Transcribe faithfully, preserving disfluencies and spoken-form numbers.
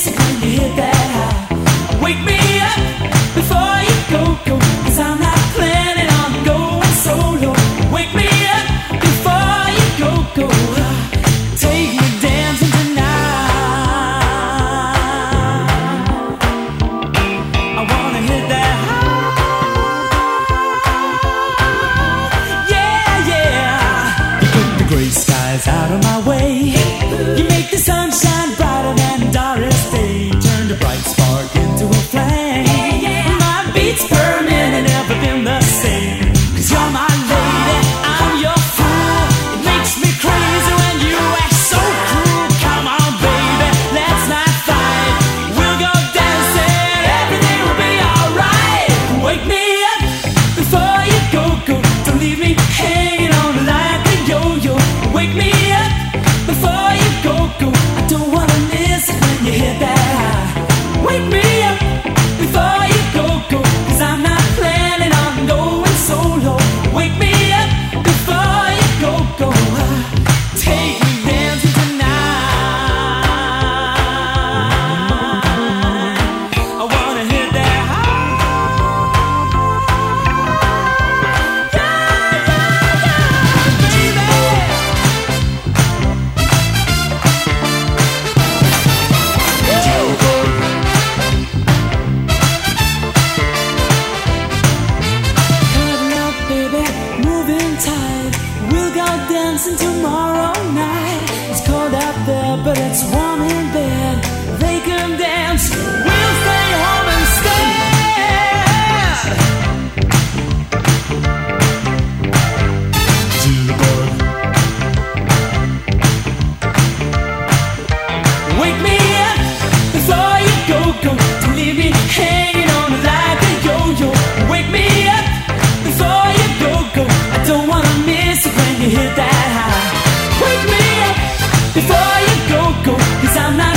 miss it when you hit that high. Wake me up before you go, go, 'cause I'm not planning on going solo. Wake me up before you go, go. Take me dancing tonight. I wanna hit that high. Yeah, yeah. You put the gray skies out of my way. You make the sunshine brighter than Doris Day. Turn the bright spark into a flame. My beats per minute never been the same. 'Cause you're my lady, I'm your fool. It makes me crazy when you act so cruel. Come on, baby, let's not fight. We'll go dancing, everything will be alright. Wake me up before you go, go. Don't leave me hanging on like a yo-yo. Wake me up before you go, go. I don't wanna miss it when you hit that high. Wake me up before you go, go. 'Cause I'm not planning on going solo. Wake me up before you go, go. Take me dancing tonight. I wanna hit that high. Yeah, yeah, yeah, Cuddle up, baby, moving tight. We'll go dancing tomorrow night. It's cold out there, but it's warm in bed. They can dance, we'll stay home instead. Jitterbug. Wake me up before you go, go. Don't leave me hanging on like a yo-yo. Wake me up before you go, go. I don't wanna miss it when you hit that high. Wake me up before you go, go. 'Cause I'm not